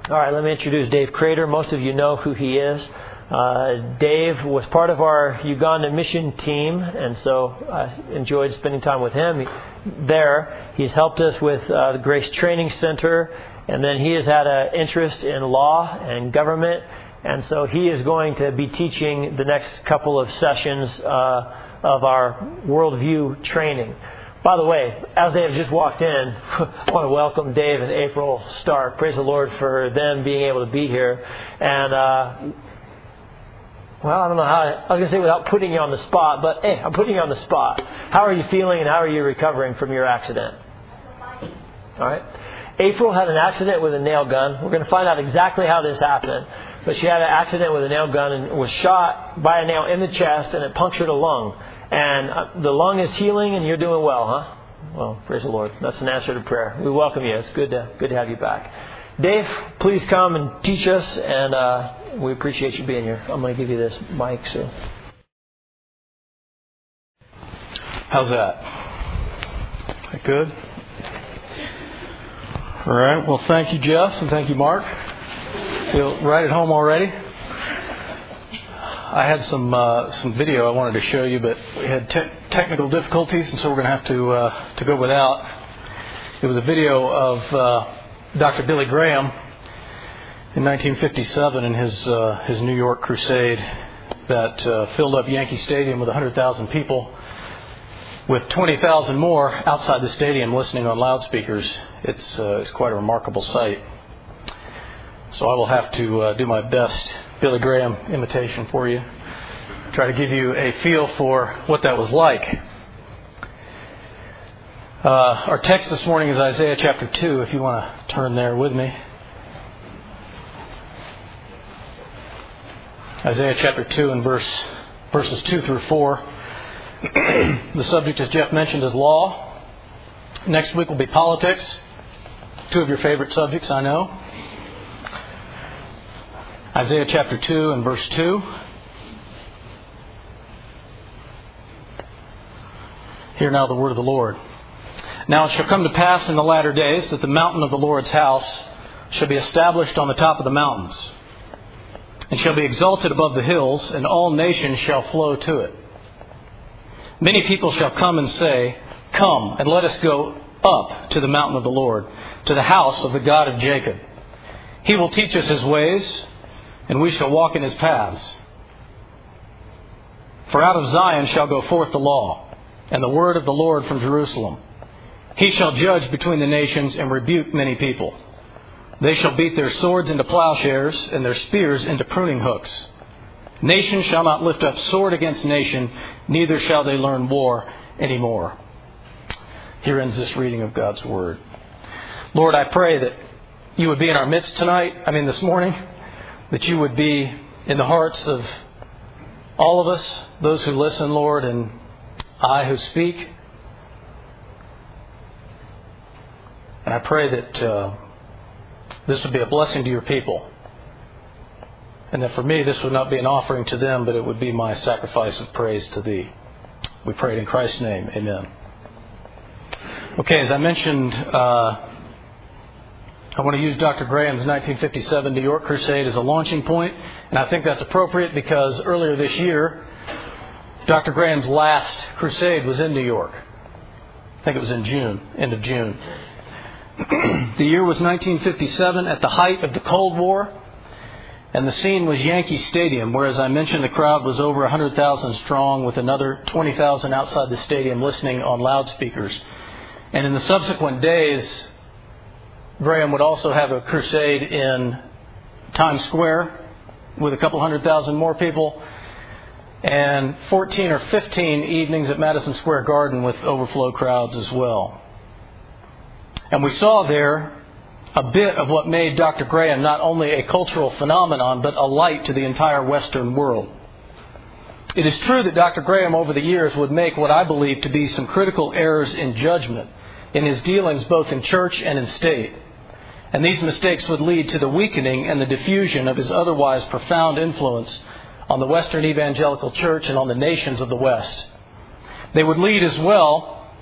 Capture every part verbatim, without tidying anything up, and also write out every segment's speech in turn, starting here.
All right, let me introduce Dave Crater. Most of you know who he is. Uh, Dave was part of our Uganda mission team, and so I enjoyed spending time with him there. He's helped us with uh, the Grace Training Center, and then he has had an interest in law and government, and so he is going to be teaching the next couple of sessions uh, of our worldview training. By the way, as they have just walked in, I want to welcome Dave and April Stark. Praise the Lord for them being able to be here. And, uh, well, I don't know how, I was going to say without putting you on the spot, but hey, I'm putting you on the spot. How are you feeling and how are you recovering from your accident? All right. April had an accident with a nail gun. We're going to find out exactly how this happened. But she had an accident with a nail gun and was shot by a nail in the chest, and it punctured a lung. And the lung is healing, and you're doing well, huh? Well, praise the Lord. That's an answer to prayer. We welcome you. It's good to good to have you back. Dave, please come and teach us, and uh, we appreciate you being here. I'm going to give you this mic. So, how's that? That good? All right. Well, thank you, Jeff, and thank you, Mark. Feel right at home already? I had some uh, some video I wanted to show you, but we had te- technical difficulties, and so we're going to have to uh, to go without. It was a video of uh, Doctor Billy Graham in nineteen fifty-seven in his uh, his New York crusade that uh, filled up Yankee Stadium with one hundred thousand people, with twenty thousand more outside the stadium listening on loudspeakers. It's uh, it's quite a remarkable sight. So I will have to uh, do my best Billy Graham imitation for you. Try to give you a feel for what that was like. Uh, our text this morning is Isaiah chapter two, if you want to turn there with me. Isaiah chapter two and verse verses two through four. The subject, as Jeff mentioned, is law. Next week will be politics. Two of your favorite subjects, I know. Isaiah chapter two and verse two. Hear now the word of the Lord. Now it shall come to pass in the latter days that the mountain of the Lord's house shall be established on the top of the mountains, and shall be exalted above the hills, and all nations shall flow to it. Many people shall come and say, Come, and let us go up to the mountain of the Lord, to the house of the God of Jacob. He will teach us his ways, and we shall walk in his paths. For out of Zion shall go forth the law, and the word of the Lord from Jerusalem. He shall judge between the nations and rebuke many people. They shall beat their swords into plowshares, and their spears into pruning hooks. Nation shall not lift up sword against nation, neither shall they learn war any more. Here ends this reading of God's word. Lord, I pray that you would be in our midst tonight, I mean this morning, that you would be in the hearts of all of us, those who listen, Lord, and I who speak. And I pray that uh, this would be a blessing to your people. And that for me, this would not be an offering to them, but it would be my sacrifice of praise to thee. We pray it in Christ's name. Amen. Okay, as I mentioned, uh, I want to use Doctor Graham's nineteen fifty-seven New York crusade as a launching point, and I think that's appropriate because earlier this year, Doctor Graham's last crusade was in New York. I think it was in June, end of June. The year was nineteen fifty-seven, at the height of the Cold War, and the scene was Yankee Stadium, where, as I mentioned, the crowd was over one hundred thousand strong, with another twenty thousand outside the stadium listening on loudspeakers. And in the subsequent days, Graham would also have a crusade in Times Square with a couple hundred thousand more people, and fourteen or fifteen evenings at Madison Square Garden with overflow crowds as well. And we saw there a bit of what made Doctor Graham not only a cultural phenomenon, but a light to the entire Western world. It is true that Doctor Graham over the years would make what I believe to be some critical errors in judgment in his dealings both in church and in state. And these mistakes would lead to the weakening and the diffusion of his otherwise profound influence on the Western evangelical church and on the nations of the West. They would lead as well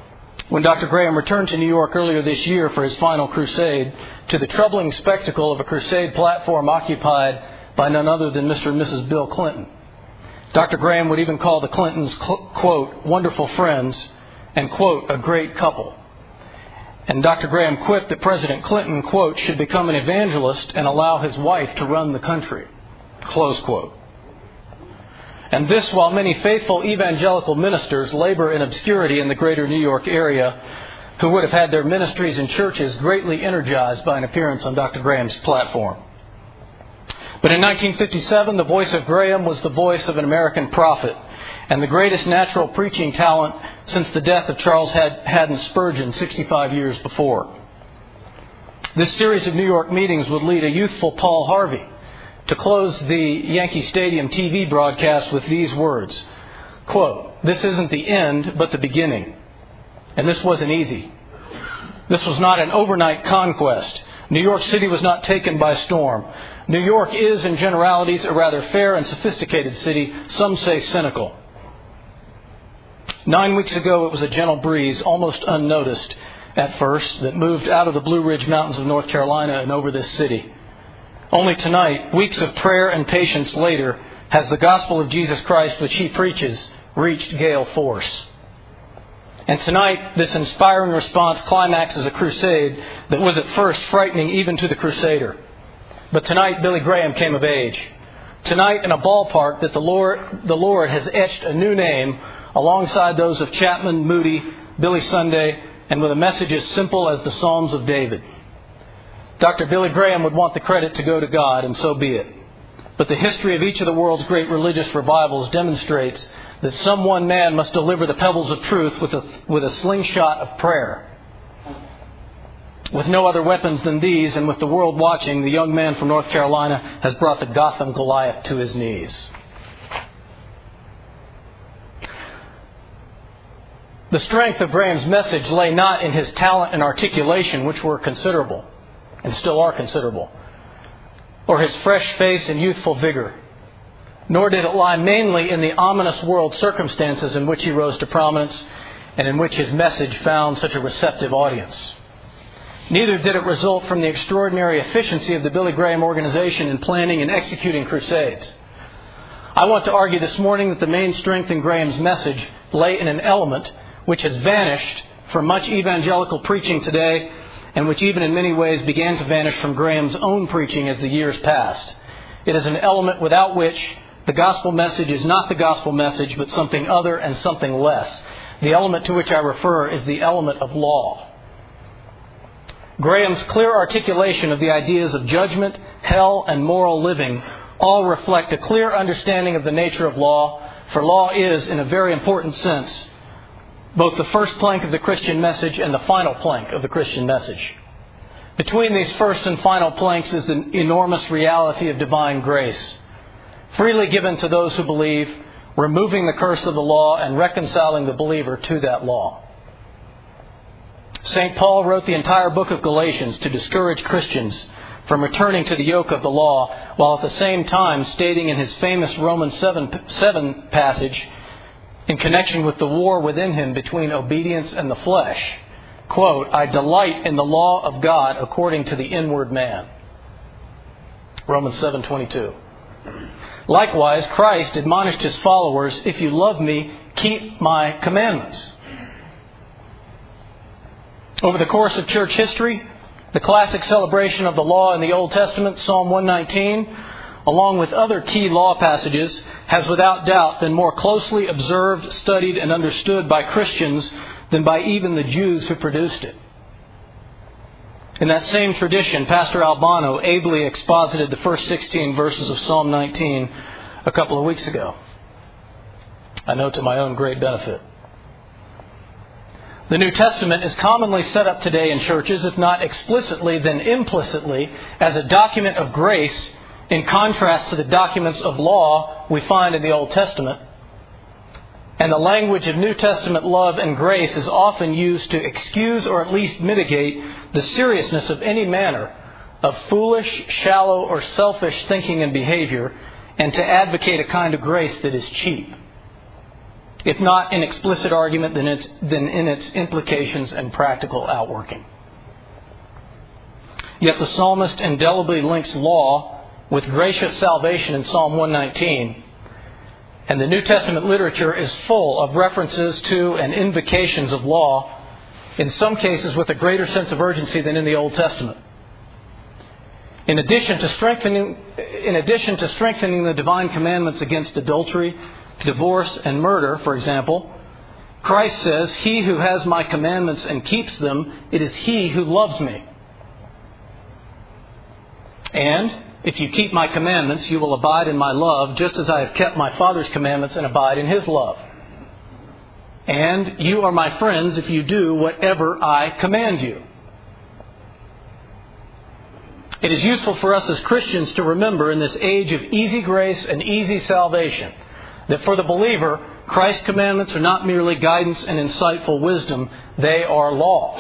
when Doctor Graham returned to New York earlier this year for his final crusade, to the troubling spectacle of a crusade platform occupied by none other than Mister and Missus Bill Clinton. Doctor Graham would even call the Clintons, quote, wonderful friends, and, quote, a great couple. And Doctor Graham quipped that President Clinton, quote, should become an evangelist and allow his wife to run the country, close quote. And this while many faithful evangelical ministers labor in obscurity in the greater New York area, who would have had their ministries and churches greatly energized by an appearance on Doctor Graham's platform. But in nineteen fifty-seven, the voice of Graham was the voice of an American prophet and the greatest natural preaching talent since the death of Charles Haddon Spurgeon sixty-five years before. This series of New York meetings would lead a youthful Paul Harvey to close the Yankee Stadium T V broadcast with these words, quote, this isn't the end, but the beginning. And this wasn't easy. This was not an overnight conquest. New York City was not taken by storm. New York is, in generalities, a rather fair and sophisticated city, some say cynical. Nine weeks ago, it was a gentle breeze, almost unnoticed at first, that moved out of the Blue Ridge Mountains of North Carolina and over this city. Only tonight, weeks of prayer and patience later, has the gospel of Jesus Christ, which he preaches, reached gale force. And tonight, this inspiring response climaxes a crusade that was at first frightening even to the crusader. But tonight, Billy Graham came of age. Tonight, in a ballpark that the Lord, the Lord has etched a new name alongside those of Chapman, Moody, Billy Sunday, and with a message as simple as the Psalms of David. Doctor Billy Graham would want the credit to go to God, and so be it. But the history of each of the world's great religious revivals demonstrates that some one man must deliver the pebbles of truth with a, with a slingshot of prayer. With no other weapons than these, and with the world watching, the young man from North Carolina has brought the Gotham Goliath to his knees. The strength of Graham's message lay not in his talent and articulation, which were considerable, and still are considerable, or his fresh face and youthful vigor. Nor did it lie mainly in the ominous world circumstances in which he rose to prominence and in which his message found such a receptive audience. Neither did it result from the extraordinary efficiency of the Billy Graham organization in planning and executing crusades. I want to argue this morning that the main strength in Graham's message lay in an element which has vanished from much evangelical preaching today, and which even in many ways began to vanish from Graham's own preaching as the years passed. It is an element without which the gospel message is not the gospel message, but something other and something less. The element to which I refer is the element of law. Graham's clear articulation of the ideas of judgment, hell, and moral living all reflect a clear understanding of the nature of law, for law is, in a very important sense, both the first plank of the Christian message and the final plank of the Christian message. Between these first and final planks is the enormous reality of divine grace, freely given to those who believe, removing the curse of the law and reconciling the believer to that law. Saint Paul wrote the entire book of Galatians to discourage Christians from returning to the yoke of the law, while at the same time stating in his famous Romans seven passage, in connection with the war within him between obedience and the flesh, quote, I delight in the law of God according to the inward man. Romans seven twenty-two. Likewise, Christ admonished his followers, if you love me, keep my commandments. Over the course of church history, the classic celebration of the law in the Old Testament, Psalm one nineteen, along with other key law passages, has without doubt been more closely observed, studied, and understood by Christians than by even the Jews who produced it. In that same tradition, Pastor Albano ably exposited the first sixteen verses of Psalm nineteen a couple of weeks ago. I know to my own great benefit. The New Testament is commonly set up today in churches, if not explicitly, then implicitly, as a document of grace in contrast to the documents of law we find in the Old Testament. And the language of New Testament love and grace is often used to excuse or at least mitigate the seriousness of any manner of foolish, shallow, or selfish thinking and behavior, and to advocate a kind of grace that is cheap. if not in explicit argument, then, it's, then in its implications and practical outworking. Yet the psalmist indelibly links law with gracious salvation in Psalm one nineteen, and the New Testament literature is full of references to and invocations of law, in some cases with a greater sense of urgency than in the Old Testament. In addition to strengthening, in addition to strengthening the divine commandments against adultery, divorce, and murder, for example, Christ says, "He who has my commandments and keeps them, it is he who loves me. And if you keep my commandments, you will abide in my love, just as I have kept my Father's commandments and abide in his love. And you are my friends if you do whatever I command you." It is useful for us as Christians to remember in this age of easy grace and easy salvation that for the believer, Christ's commandments are not merely guidance and insightful wisdom, they are law.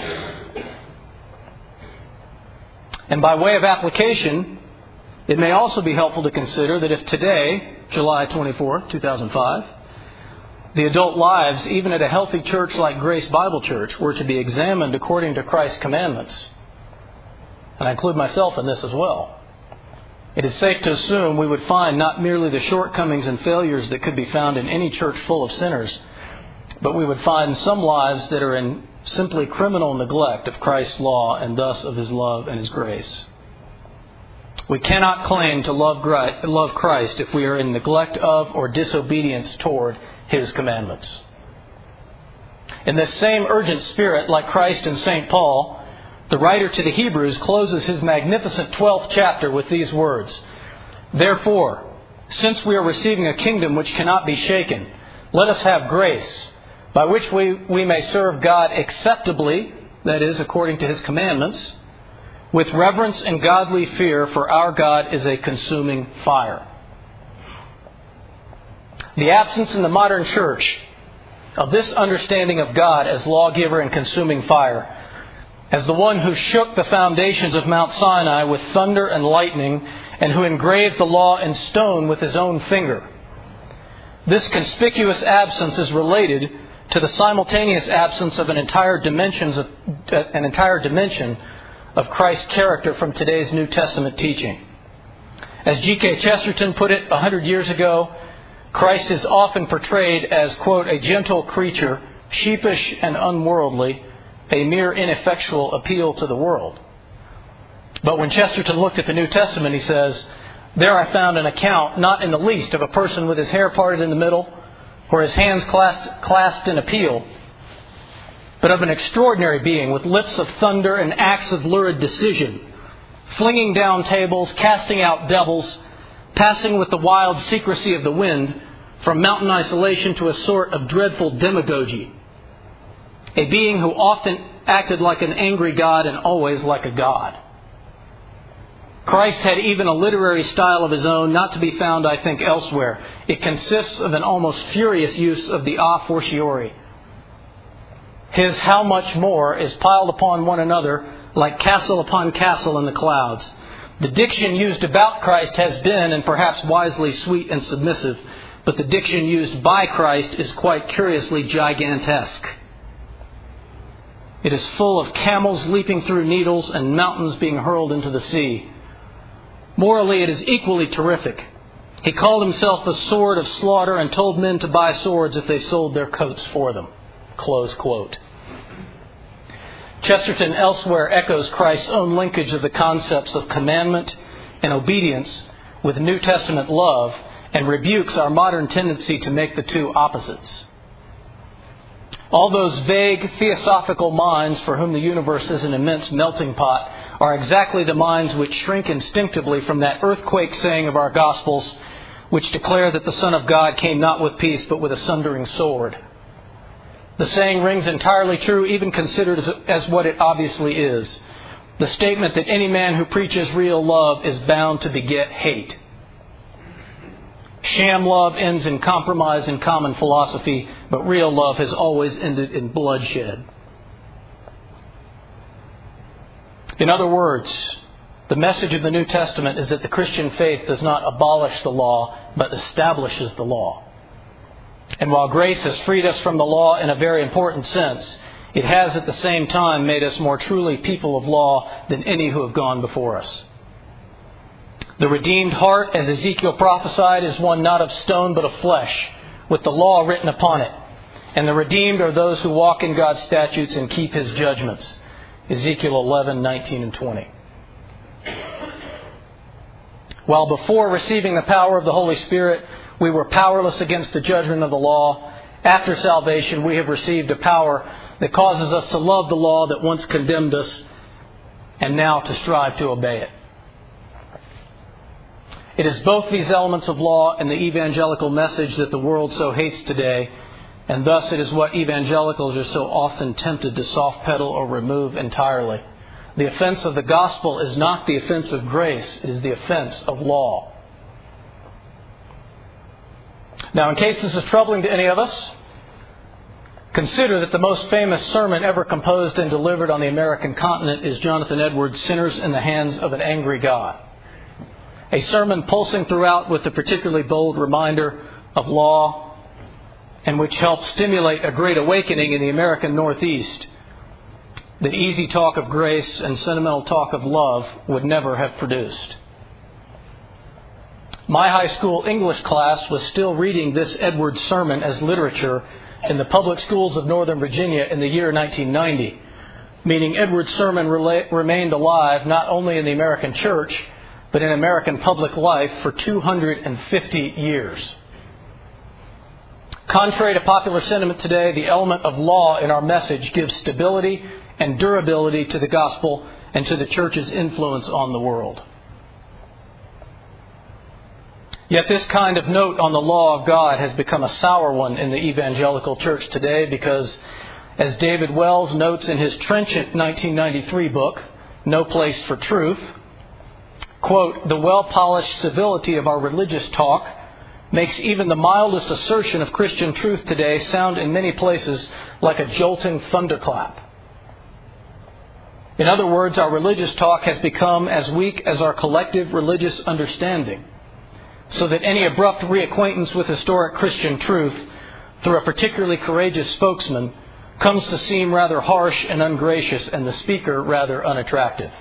And by way of application, it may also be helpful to consider that if today, July twenty-fourth, two thousand five, the adult lives, even at a healthy church like Grace Bible Church, were to be examined according to Christ's commandments, and I include myself in this as well, it is safe to assume we would find not merely the shortcomings and failures that could be found in any church full of sinners, but we would find some lives that are in simply criminal neglect of Christ's law and thus of his love and his grace. We cannot claim to love Christ if we are in neglect of or disobedience toward his commandments. In this same urgent spirit, like Christ and Saint Paul, the writer to the Hebrews closes his magnificent twelfth chapter with these words: "Therefore, since we are receiving a kingdom which cannot be shaken, let us have grace, by which we, we may serve God acceptably," that is, according to his commandments, "with reverence and godly fear, for our God is a consuming fire." The absence in the modern church of this understanding of God as lawgiver and consuming fire, as the one who shook the foundations of Mount Sinai with thunder and lightning, and who engraved the law in stone with his own finger. This conspicuous absence is related to the simultaneous absence of an entire dimensions of an entire dimension of Christ's character from today's New Testament teaching. As G K Chesterton put it a hundred years ago, Christ is often portrayed as, quote, "a gentle creature, sheepish and unworldly, a mere ineffectual appeal to the world." But when Chesterton looked at the New Testament, he says, "There I found an account not in the least of a person with his hair parted in the middle, or his hands clasped, clasped in appeal, but of an extraordinary being with lips of thunder and acts of lurid decision, flinging down tables, casting out devils, passing with the wild secrecy of the wind from mountain isolation to a sort of dreadful demagogy. A being who often acted like an angry God and always like a god." Christ had even a literary style of his own, not to be found, I think, elsewhere. It consists of an almost furious use of the a fortiori. His "how much more" is piled upon one another like castle upon castle in the clouds. The diction used about Christ has been, and perhaps wisely, sweet and submissive, but the diction used by Christ is quite curiously gigantesque. It is full of camels leaping through needles and mountains being hurled into the sea. Morally, it is equally terrific. He called himself the sword of slaughter and told men to buy swords if they sold their coats for them. Close quote. Chesterton elsewhere echoes Christ's own linkage of the concepts of commandment and obedience with New Testament love, and rebukes our modern tendency to make the two opposites. All those vague theosophical minds for whom the universe is an immense melting pot are exactly the minds which shrink instinctively from that earthquake saying of our Gospels, which declare that the Son of God came not with peace but with a sundering sword. The saying rings entirely true, even considered as, as what it obviously is. The statement that any man who preaches real love is bound to beget hate. Sham love ends in compromise and common philosophy, but real love has always ended in bloodshed. In other words, the message of the New Testament is that the Christian faith does not abolish the law, but establishes the law. And while grace has freed us from the law in a very important sense, it has at the same time made us more truly people of law than any who have gone before us. The redeemed heart, as Ezekiel prophesied, is one not of stone but of flesh, with the law written upon it. And the redeemed are those who walk in God's statutes and keep His judgments. Ezekiel eleven, nineteen and twenty. While before receiving the power of the Holy Spirit, we were powerless against the judgment of the law, after salvation we have received a power that causes us to love the law that once condemned us and now to strive to obey it. It is both these elements of law and the evangelical message that the world so hates today, and thus it is what evangelicals are so often tempted to soft pedal or remove entirely. The offense of the gospel is not the offense of grace, it is the offense of law. Now, in case this is troubling to any of us, consider that the most famous sermon ever composed and delivered on the American continent is Jonathan Edwards' Sinners in the Hands of an Angry God. A sermon pulsing throughout with a particularly bold reminder of law, and which helped stimulate a great awakening in the American Northeast that easy talk of grace and sentimental talk of love would never have produced. My high school English class was still reading this Edwards sermon as literature in the public schools of Northern Virginia in the year nineteen ninety, meaning Edwards' sermon rela- remained alive not only in the American church, but in American public life for two hundred fifty years. Contrary to popular sentiment today, the element of law in our message gives stability and durability to the gospel and to the church's influence on the world. Yet this kind of note on the law of God has become a sour one in the evangelical church today because, as David Wells notes in his trenchant nineteen ninety-three book, No Place for Truth, quote, "The well-polished civility of our religious talk makes even the mildest assertion of Christian truth today sound in many places like a jolting thunderclap. In other words, our religious talk has become as weak as our collective religious understanding, so that any abrupt reacquaintance with historic Christian truth through a particularly courageous spokesman comes to seem rather harsh and ungracious, and the speaker rather unattractive."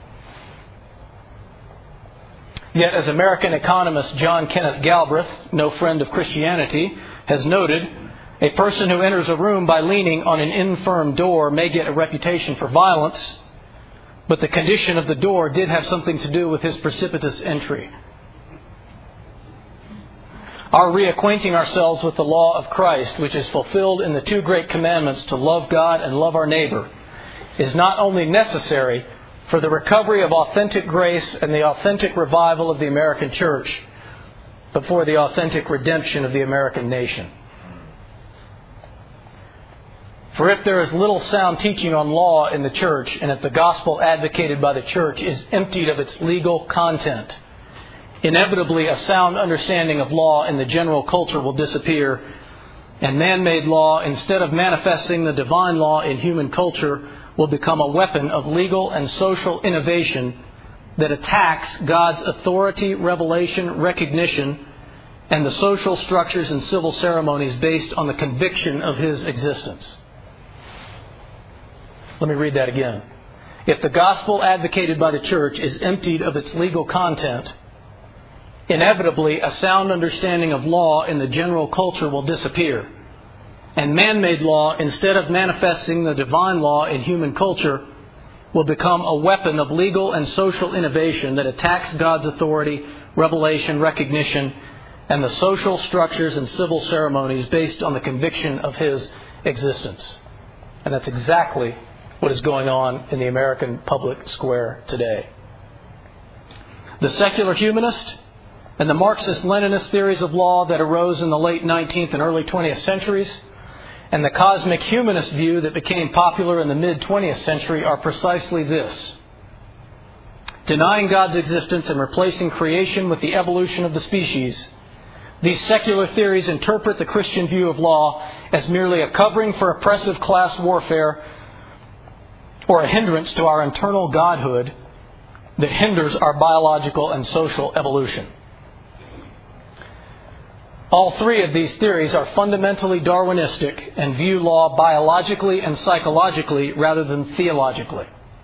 Yet, as American economist John Kenneth Galbraith, no friend of Christianity, has noted, a person who enters a room by leaning on an infirm door may get a reputation for violence, but the condition of the door did have something to do with his precipitous entry. Our reacquainting ourselves with the law of Christ, which is fulfilled in the two great commandments to love God and love our neighbor, is not only necessary for the recovery of authentic grace and the authentic revival of the American church, but for the authentic redemption of the American nation. For if there is little sound teaching on law in the church, and if the gospel advocated by the church is emptied of its legal content, inevitably a sound understanding of law in the general culture will disappear, and man-made law, instead of manifesting the divine law in human culture, will become a weapon of legal and social innovation that attacks God's authority, revelation, recognition, and the social structures and civil ceremonies based on the conviction of His existence. Let me read that again. If the gospel advocated by the church is emptied of its legal content, inevitably a sound understanding of law in the general culture will disappear, and man-made law, instead of manifesting the divine law in human culture, will become a weapon of legal and social innovation that attacks God's authority, revelation, recognition, and the social structures and civil ceremonies based on the conviction of His existence. And that's exactly what is going on in the American public square today. The secular humanist and the Marxist-Leninist theories of law that arose in the late nineteenth and early twentieth centuries, and the cosmic humanist view that became popular in the mid-twentieth century are precisely this: denying God's existence and replacing creation with the evolution of the species. These secular theories interpret the Christian view of law as merely a covering for oppressive class warfare or a hindrance to our internal godhood that hinders our biological and social evolution. All three of these theories are fundamentally Darwinistic and view law biologically and psychologically rather than theologically.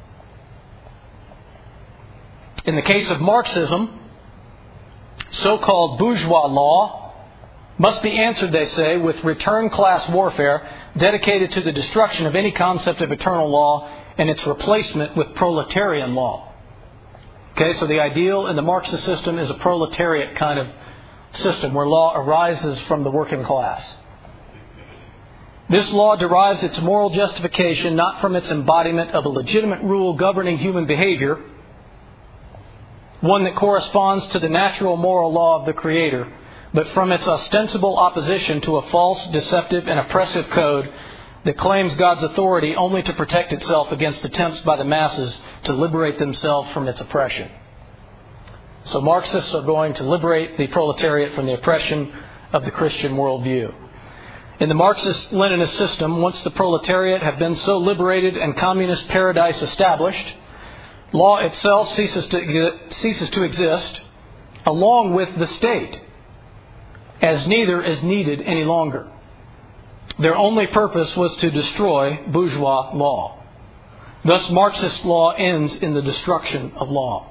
In the case of Marxism, so-called bourgeois law must be answered, they say, with return class warfare dedicated to the destruction of any concept of eternal law and its replacement with proletarian law. Okay, so the ideal in the Marxist system is a proletariat kind of system where law arises from the working class. This law derives its moral justification not from its embodiment of a legitimate rule governing human behavior, one that corresponds to the natural moral law of the Creator, but from its ostensible opposition to a false, deceptive, and oppressive code that claims God's authority only to protect itself against attempts by the masses to liberate themselves from its oppression. So Marxists are going to liberate the proletariat from the oppression of the Christian worldview. In the Marxist-Leninist system, once the proletariat have been so liberated and communist paradise established, law itself ceases to, ceases to exist, along with the state, as neither is needed any longer. Their only purpose was to destroy bourgeois law. Thus, Marxist law ends in the destruction of law.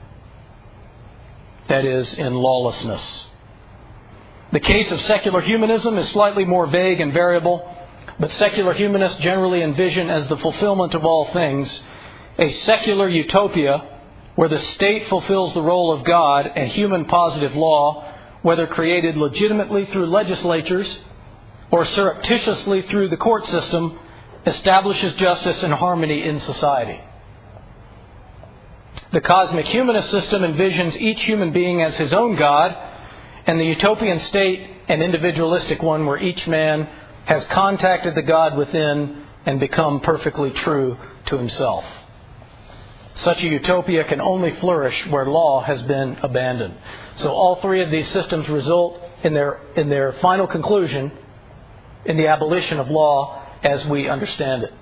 That is, in lawlessness. The case of secular humanism is slightly more vague and variable, but secular humanists generally envision as the fulfillment of all things a secular utopia where the state fulfills the role of God and human positive law, whether created legitimately through legislatures or surreptitiously through the court system, establishes justice and harmony in society. The cosmic humanist system envisions each human being as his own God, and the utopian state an individualistic one where each man has contacted the God within and become perfectly true to himself. Such a utopia can only flourish where law has been abandoned. So all three of these systems result in their in their final conclusion in the abolition of law as we understand it.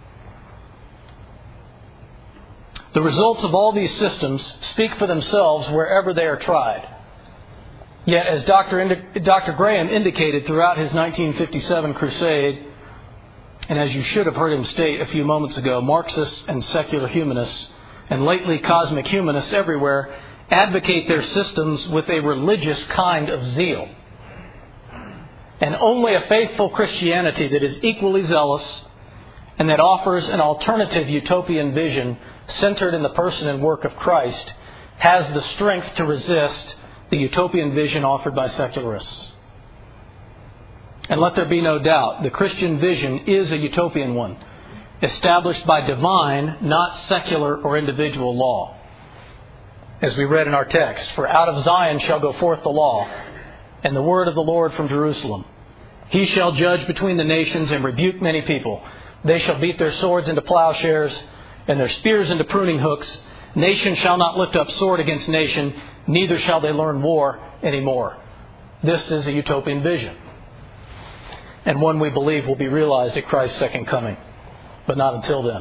The results of all these systems speak for themselves wherever they are tried. Yet, as Doctor Indi- Doctor Graham indicated throughout his nineteen fifty-seven crusade, and as you should have heard him state a few moments ago, Marxists and secular humanists, and lately cosmic humanists everywhere, advocate their systems with a religious kind of zeal. And only a faithful Christianity that is equally zealous and that offers an alternative utopian vision centered in the person and work of Christ has the strength to resist the utopian vision offered by secularists. And let there be no doubt, the Christian vision is a utopian one, established by divine, not secular or individual law. As we read in our text, "For out of Zion shall go forth the law, and the word of the Lord from Jerusalem. He shall judge between the nations and rebuke many people. They shall beat their swords into plowshares and their spears into pruning hooks. Nation shall not lift up sword against nation, neither shall they learn war anymore." This is a utopian vision, and one we believe will be realized at Christ's second coming, but not until then.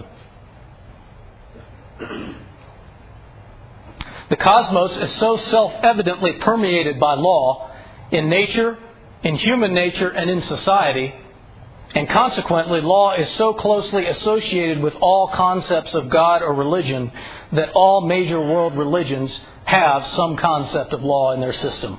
The cosmos is so self-evidently permeated by law in nature, in human nature, and in society, and consequently law is so closely associated with all concepts of God or religion that all major world religions have some concept of law in their system.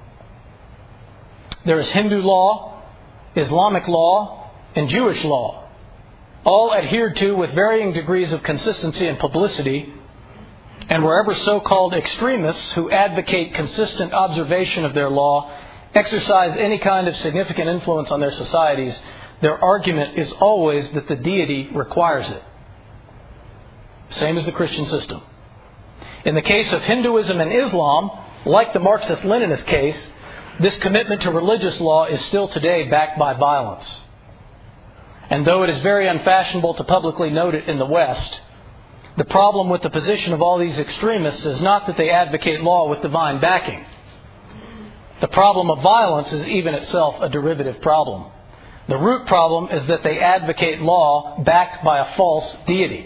There is Hindu law, Islamic law, and Jewish law, all adhered to with varying degrees of consistency and publicity. And wherever so-called extremists who advocate consistent observation of their law exercise any kind of significant influence on their societies, their argument is always that the deity requires it. Same as the Christian system. In the case of Hinduism and Islam, like the Marxist-Leninist case, this commitment to religious law is still today backed by violence. And though it is very unfashionable to publicly note it in the West, the problem with the position of all these extremists is not that they advocate law with divine backing. The problem of violence is even itself a derivative problem. The root problem is that they advocate law backed by a false deity.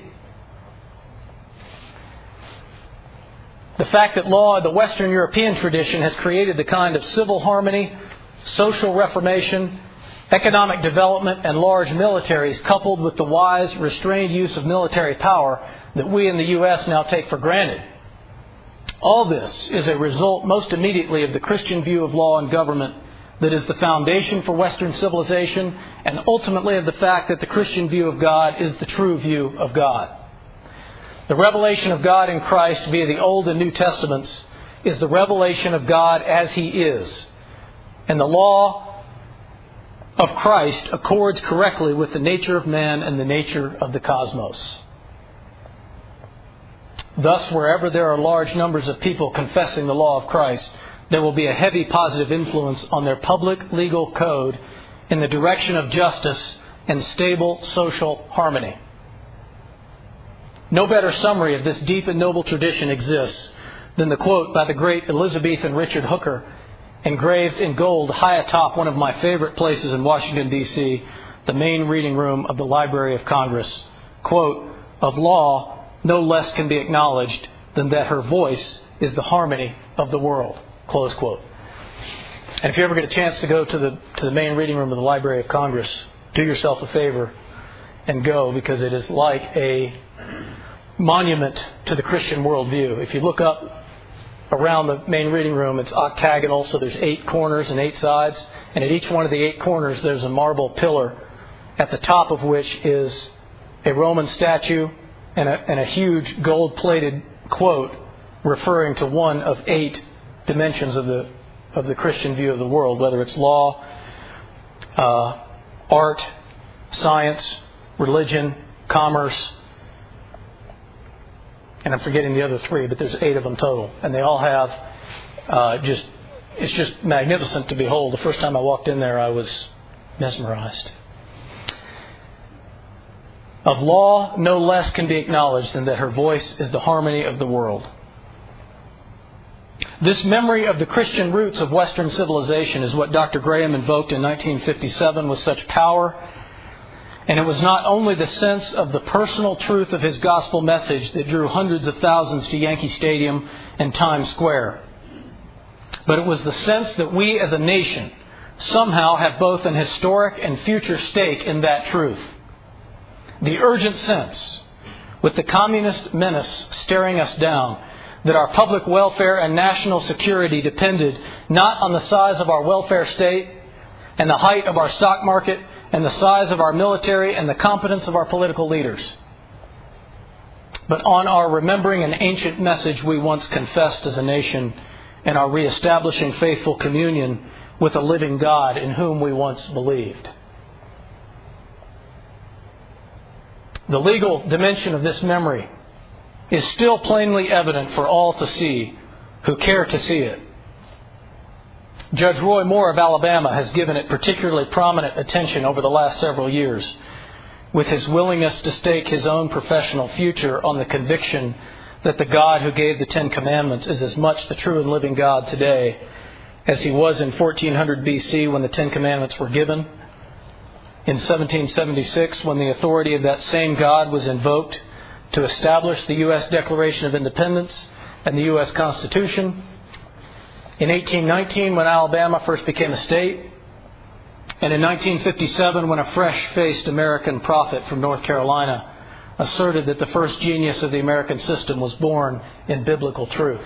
The fact that law in the Western European tradition has created the kind of civil harmony, social reformation, economic development, and large militaries, coupled with the wise, restrained use of military power that we in the U S now take for granted. All this is a result most immediately of the Christian view of law and government that is the foundation for Western civilization, and ultimately of the fact that the Christian view of God is the true view of God. The revelation of God in Christ via the Old and New Testaments is the revelation of God as He is. And the law of Christ accords correctly with the nature of man and the nature of the cosmos. Thus, wherever there are large numbers of people confessing the law of Christ, there will be a heavy positive influence on their public legal code in the direction of justice and stable social harmony. No better summary of this deep and noble tradition exists than the quote by the great Elizabethan Richard Hooker, engraved in gold high atop one of my favorite places in Washington, D C, the main reading room of the Library of Congress. Quote, "Of law, no less can be acknowledged than that her voice is the harmony of the world." Close quote. And if you ever get a chance to go to the to the main reading room of the Library of Congress, do yourself a favor and go, because it is like a monument to the Christian worldview. If you look up around the main reading room, it's octagonal, so there's eight corners and eight sides, and at each one of the eight corners there's a marble pillar, at the top of which is a Roman statue and a, and a huge gold-plated quote referring to one of eight dimensions of the of the Christian view of the world, whether it's law, uh, art, science, religion, commerce, and I'm forgetting the other three, but there's eight of them total. And they all have uh, just, it's just magnificent to behold. The first time I walked in there, I was mesmerized. Of law, no less can be acknowledged than that her voice is the harmony of the world. This memory of the Christian roots of Western civilization is what Doctor Graham invoked in nineteen fifty-seven with such power. And it was not only the sense of the personal truth of his gospel message that drew hundreds of thousands to Yankee Stadium and Times Square, but it was the sense that we as a nation somehow have both an historic and future stake in that truth. The urgent sense, with the communist menace staring us down, that our public welfare and national security depended not on the size of our welfare state and the height of our stock market and the size of our military and the competence of our political leaders, but on our remembering an ancient message we once confessed as a nation and our reestablishing faithful communion with a living God in whom we once believed. The legal dimension of this memory is still plainly evident for all to see who care to see it. Judge Roy Moore of Alabama has given it particularly prominent attention over the last several years, with his willingness to stake his own professional future on the conviction that the God who gave the Ten Commandments is as much the true and living God today as he was in fourteen hundred B C when the Ten Commandments were given, in seventeen seventy-six when the authority of that same God was invoked to establish the U S Declaration of Independence and the U S Constitution, in eighteen nineteen when Alabama first became a state, and in nineteen fifty-seven when a fresh-faced American prophet from North Carolina asserted that the first genius of the American system was born in biblical truth.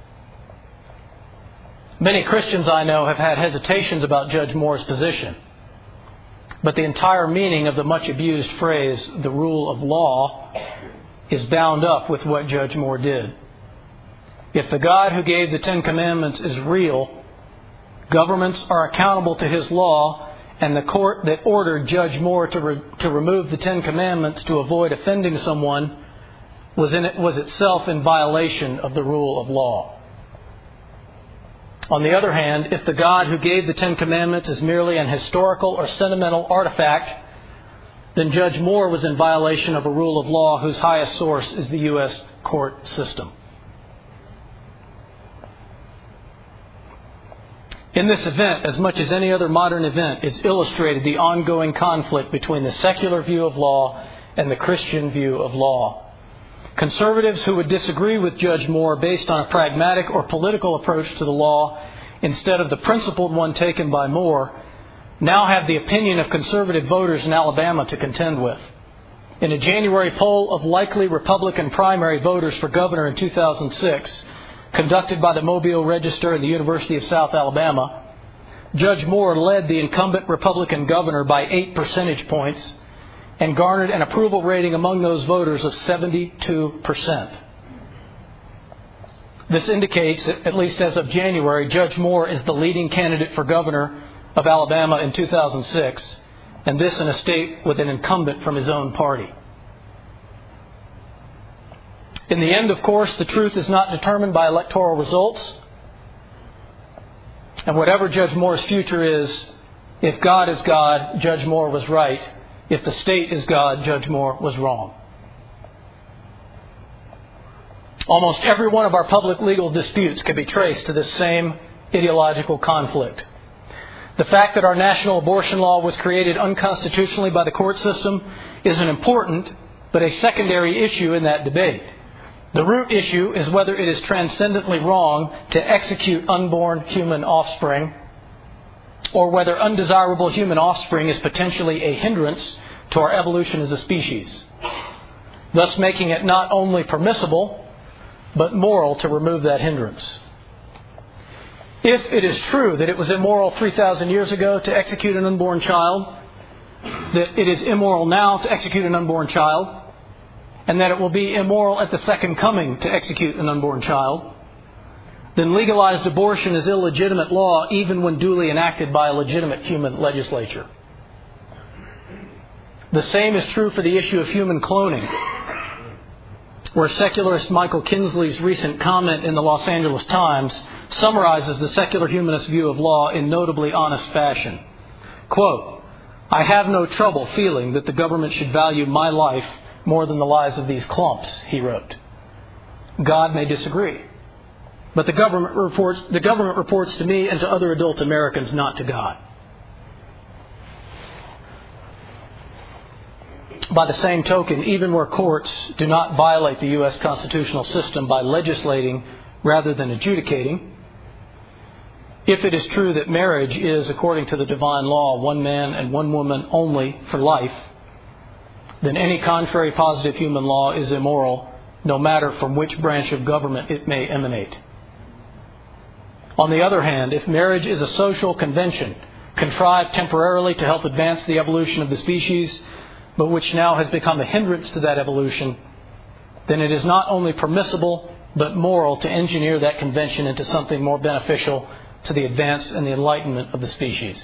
Many Christians I know have had hesitations about Judge Moore's position, but the entire meaning of the much abused phrase, the rule of law, is bound up with what Judge Moore did. If the God who gave the Ten Commandments is real, governments are accountable to His law, and the court that ordered Judge Moore to re- to remove the Ten Commandments to avoid offending someone was in it, was itself in violation of the rule of law. On the other hand, if the God who gave the Ten Commandments is merely an historical or sentimental artifact, then Judge Moore was in violation of a rule of law whose highest source is the U S court system. In this event, as much as any other modern event, is illustrated the ongoing conflict between the secular view of law and the Christian view of law. Conservatives who would disagree with Judge Moore based on a pragmatic or political approach to the law instead of the principled one taken by Moore, now have the opinion of conservative voters in Alabama to contend with. In a January poll of likely Republican primary voters for governor in two thousand six, conducted by the Mobile Register and the University of South Alabama, Judge Moore led the incumbent Republican governor by eight percentage points and garnered an approval rating among those voters of seventy-two percent. This indicates that, at least as of January, Judge Moore is the leading candidate for governor of Alabama in two thousand six, and this in a state with an incumbent from his own party. In the end, of course, the truth is not determined by electoral results. And whatever Judge Moore's future is, if God is God, Judge Moore was right. If the state is God, Judge Moore was wrong. Almost every one of our public legal disputes can be traced to this same ideological conflict. The fact that our national abortion law was created unconstitutionally by the court system is an important but a secondary issue in that debate. The root issue is whether it is transcendently wrong to execute unborn human offspring, or whether undesirable human offspring is potentially a hindrance to our evolution as a species, thus making it not only permissible, but moral to remove that hindrance. If it is true that it was immoral three thousand years ago to execute an unborn child, that it is immoral now to execute an unborn child, and that it will be immoral at the second coming to execute an unborn child, then legalized abortion is illegitimate law even when duly enacted by a legitimate human legislature. The same is true for the issue of human cloning, where secularist Michael Kinsley's recent comment in the Los Angeles Times summarizes the secular humanist view of law in notably honest fashion. Quote, "I have no trouble feeling that the government should value my life more than the lives of these clumps," he wrote. God may disagree, but the government reports, the government reports to me and to other adult Americans, not to God. By the same token, even where courts do not violate the U S constitutional system by legislating rather than adjudicating, if it is true that marriage is, according to the divine law, one man and one woman only for life, then any contrary positive human law is immoral, no matter from which branch of government it may emanate. On the other hand, if marriage is a social convention contrived temporarily to help advance the evolution of the species, but which now has become a hindrance to that evolution, then it is not only permissible, but moral to engineer that convention into something more beneficial to the advance and the enlightenment of the species.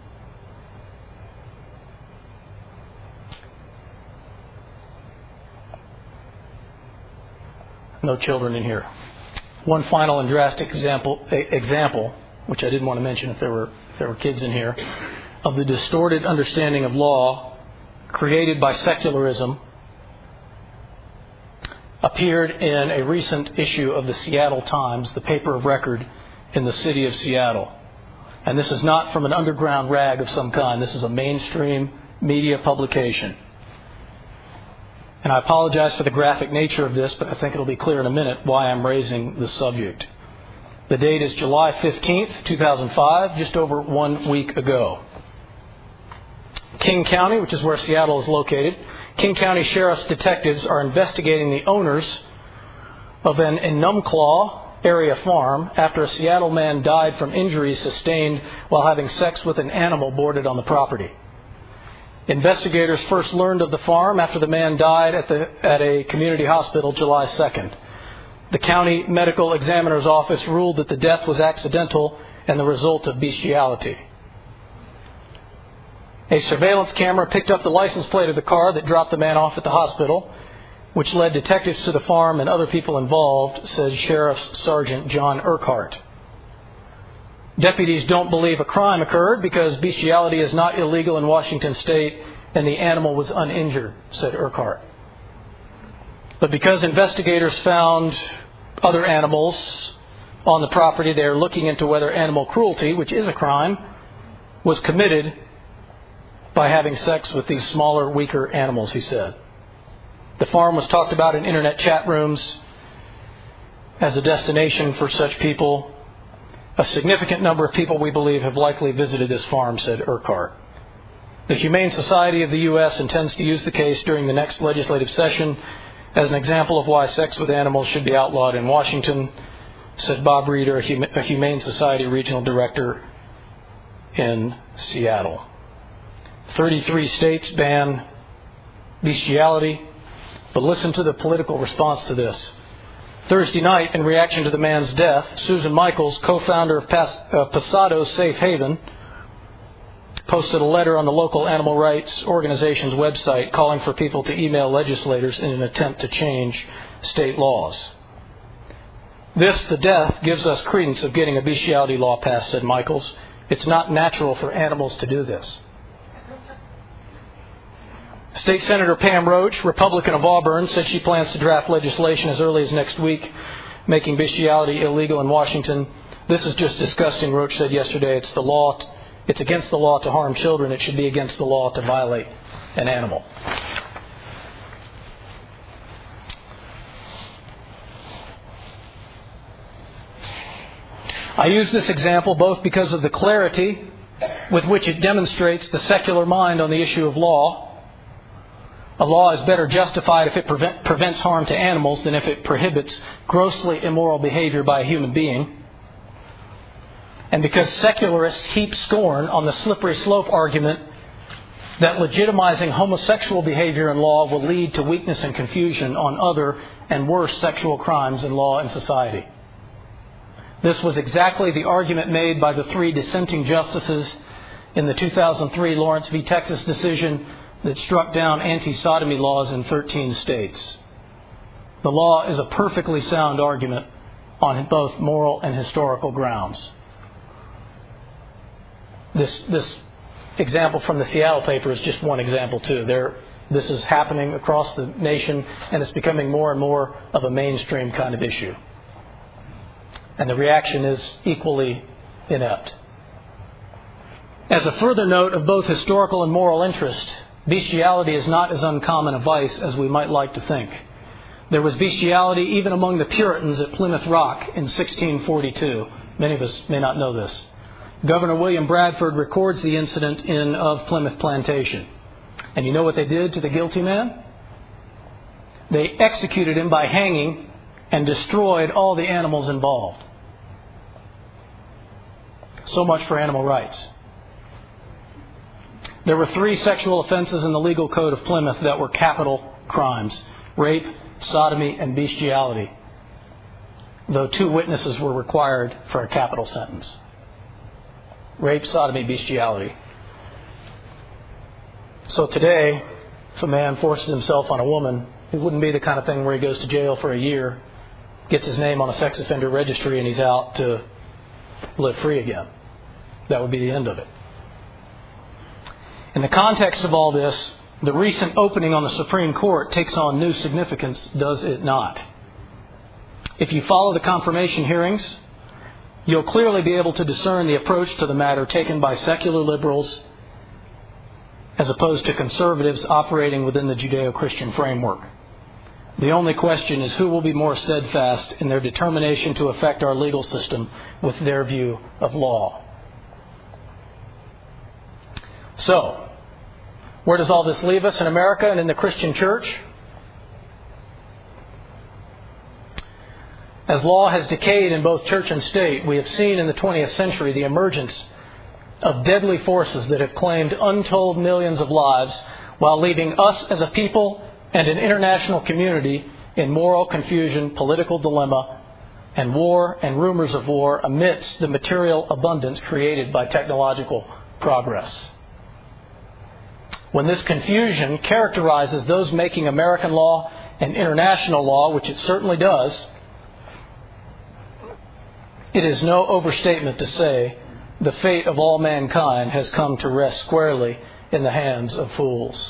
No children in here. One final and drastic example, example, which I didn't want to mention if there were if there were kids in here, of the distorted understanding of law created by secularism, appeared in a recent issue of the Seattle Times, the paper of record in the city of Seattle. And this is not from an underground rag of some kind. This is a mainstream media publication. And I apologize for the graphic nature of this, but I think it'll be clear in a minute why I'm raising this subject. The date is July fifteenth, two thousand five, just over one week ago. King County, which is where Seattle is located, King County Sheriff's detectives are investigating the owners of an Enumclaw area farm after a Seattle man died from injuries sustained while having sex with an animal boarded on the property. Investigators first learned of the farm after the man died at, the, at a community hospital July second. The county medical examiner's office ruled that the death was accidental and the result of bestiality. A surveillance camera picked up the license plate of the car that dropped the man off at the hospital, which led detectives to the farm and other people involved, says Sheriff Sergeant John Urquhart. Deputies don't believe a crime occurred because bestiality is not illegal in Washington State and the animal was uninjured, said Urquhart. But because investigators found other animals on the property, they are looking into whether animal cruelty, which is a crime, was committed by having sex with these smaller, weaker animals, he said. The farm was talked about in internet chat rooms as a destination for such people. A significant number of people, we believe, have likely visited this farm, said Urquhart. The Humane Society of the U S intends to use the case during the next legislative session as an example of why sex with animals should be outlawed in Washington, said Bob Reeder, a Humane Society regional director in Seattle. thirty-three states ban bestiality, but listen to the political response to this. Thursday night, in reaction to the man's death, Susan Michaels, co-founder of Pas- uh, Passado's Safe Haven, posted a letter on the local animal rights organization's website calling for people to email legislators in an attempt to change state laws. This, the death, gives us credence of getting a bestiality law passed, said Michaels. It's not natural for animals to do this. State Senator Pam Roach, Republican of Auburn, said she plans to draft legislation as early as next week, making bestiality illegal in Washington. This is just disgusting, Roach said yesterday. It's the law. T- it's against the law to harm children. It should be against the law to violate an animal. I use this example both because of the clarity with which it demonstrates the secular mind on the issue of law. A law is better justified if it prevent, prevents harm to animals than if it prohibits grossly immoral behavior by a human being. And because secularists heap scorn on the slippery slope argument that legitimizing homosexual behavior in law will lead to weakness and confusion on other and worse sexual crimes in law and society. This was exactly the argument made by the three dissenting justices in the two thousand three Lawrence v. Texas decision that struck down anti-sodomy laws in thirteen states. The law is a perfectly sound argument on both moral and historical grounds. This this example from the Seattle paper is just one example, too. There, this is happening across the nation, and it's becoming more and more of a mainstream kind of issue. And the reaction is equally inept. As a further note of both historical and moral interest, bestiality is not as uncommon a vice as we might like to think. There was bestiality even among the Puritans at Plymouth Rock in sixteen forty-two. Many of us may not know this. Governor William Bradford records the incident in Of Plymouth Plantation. And you know what they did to the guilty man? They executed him by hanging and destroyed all the animals involved. So much for animal rights. There were three sexual offenses in the legal code of Plymouth that were capital crimes: rape, sodomy, and bestiality, though two witnesses were required for a capital sentence. Rape, sodomy, bestiality. So today, if a man forces himself on a woman, it wouldn't be the kind of thing where he goes to jail for a year, gets his name on a sex offender registry, and he's out to live free again. That would be the end of it. In the context of all this, the recent opening on the Supreme Court takes on new significance, does it not? If you follow the confirmation hearings, you'll clearly be able to discern the approach to the matter taken by secular liberals as opposed to conservatives operating within the Judeo-Christian framework. The only question is who will be more steadfast in their determination to affect our legal system with their view of law. So, where does all this leave us in America and in the Christian church? As law has decayed in both church and state, we have seen in the twentieth century the emergence of deadly forces that have claimed untold millions of lives while leaving us as a people and an international community in moral confusion, political dilemma, and war and rumors of war amidst the material abundance created by technological progress. When this confusion characterizes those making American law and international law, which it certainly does, it is no overstatement to say the fate of all mankind has come to rest squarely in the hands of fools.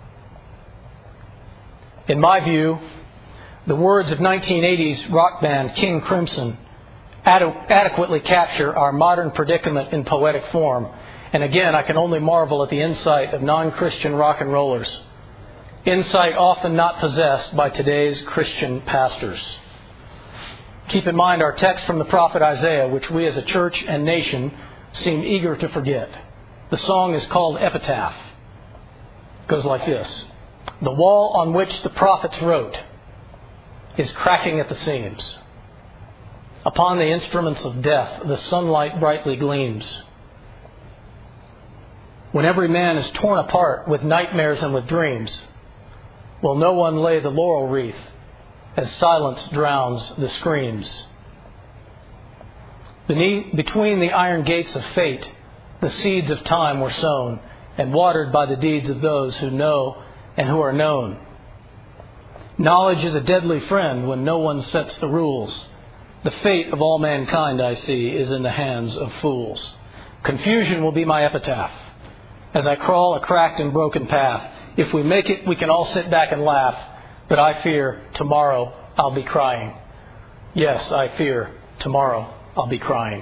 In my view, the words of nineteen eighties rock band King Crimson ad- adequately capture our modern predicament in poetic form. And again, I can only marvel at the insight of non-Christian rock and rollers. Insight often not possessed by today's Christian pastors. Keep in mind our text from the prophet Isaiah, which we as a church and nation seem eager to forget. The song is called Epitaph. It goes like this. The wall on which the prophets wrote is cracking at the seams. Upon the instruments of death, the sunlight brightly gleams. When every man is torn apart with nightmares and with dreams, will no one lay the laurel wreath as silence drowns the screams? Beneath, between the iron gates of fate, the seeds of time were sown and watered by the deeds of those who know and who are known. Knowledge is a deadly friend when no one sets the rules. The fate of all mankind, I see, is in the hands of fools. Confusion will be my epitaph as I crawl a cracked and broken path. If we make it, we can all sit back and laugh, but I fear tomorrow I'll be crying. Yes, I fear tomorrow I'll be crying.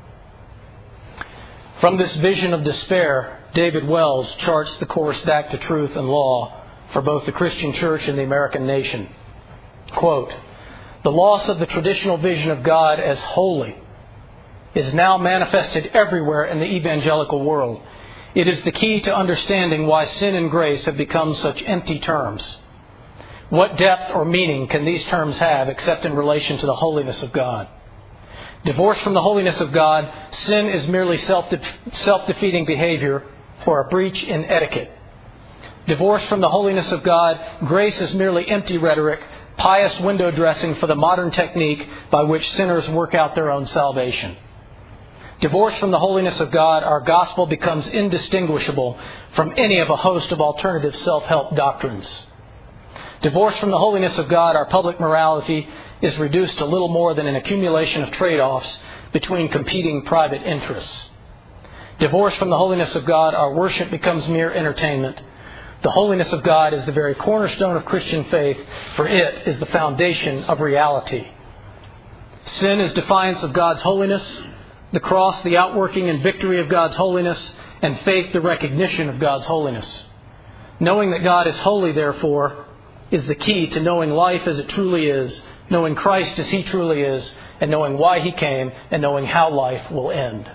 From this vision of despair, David Wells charts the course back to truth and law for both the Christian church and the American nation. Quote, the loss of the traditional vision of God as holy is now manifested everywhere in the evangelical world. It is the key to understanding why sin and grace have become such empty terms. What depth or meaning can these terms have except in relation to the holiness of God? Divorced from the holiness of God, sin is merely self-defeating behavior or a breach in etiquette. Divorced from the holiness of God, grace is merely empty rhetoric, pious window dressing for the modern technique by which sinners work out their own salvation. Divorced from the holiness of God, our gospel becomes indistinguishable from any of a host of alternative self-help doctrines. Divorced from the holiness of God, our public morality is reduced to little more than an accumulation of trade-offs between competing private interests. Divorced from the holiness of God, our worship becomes mere entertainment. The holiness of God is the very cornerstone of Christian faith, for it is the foundation of reality. Sin is defiance of God's holiness, the cross the outworking and victory of God's holiness, and faith the recognition of God's holiness. Knowing that God is holy, therefore, is the key to knowing life as it truly is, knowing Christ as He truly is, and knowing why He came, and knowing how life will end.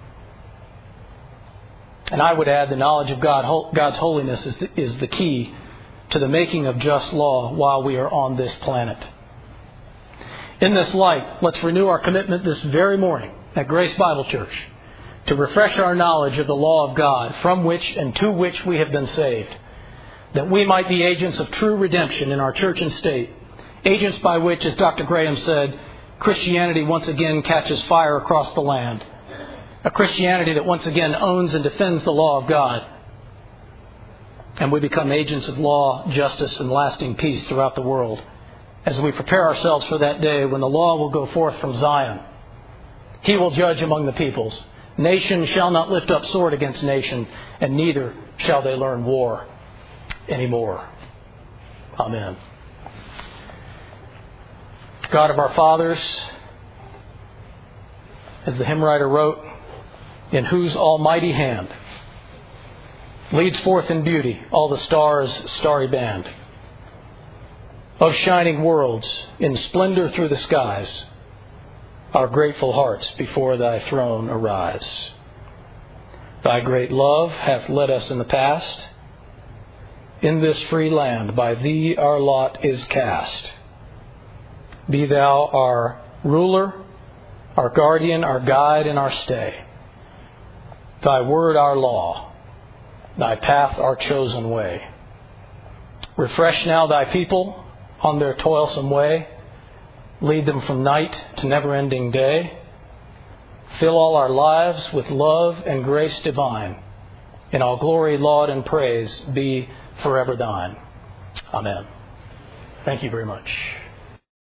And I would add the knowledge of God, God's holiness is the, is the key to the making of just law while we are on this planet. In this light, let's renew our commitment this very morning at Grace Bible Church to refresh our knowledge of the law of God from which and to which we have been saved, that we might be agents of true redemption in our church and state, agents by which, as Doctor Graham said, Christianity once again catches fire across the land. A Christianity that once again owns and defends the law of God. And we become agents of law, justice, and lasting peace throughout the world as we prepare ourselves for that day when the law will go forth from Zion. He will judge among the peoples. Nation shall not lift up sword against nation, and neither shall they learn war anymore. Amen. God of our fathers, as the hymn writer wrote, in whose almighty hand leads forth in beauty all the stars' starry band. Of shining worlds, in splendor through the skies, our grateful hearts before Thy throne arise. Thy great love hath led us in the past. In this free land by Thee our lot is cast. Be Thou our ruler, our guardian, our guide, and our stay. Thy word our law, Thy path our chosen way. Refresh now Thy people on their toilsome way. Lead them from night to never-ending day. Fill all our lives with love and grace divine. In all glory, laud, and praise be forever Thine. Amen. Thank you very much.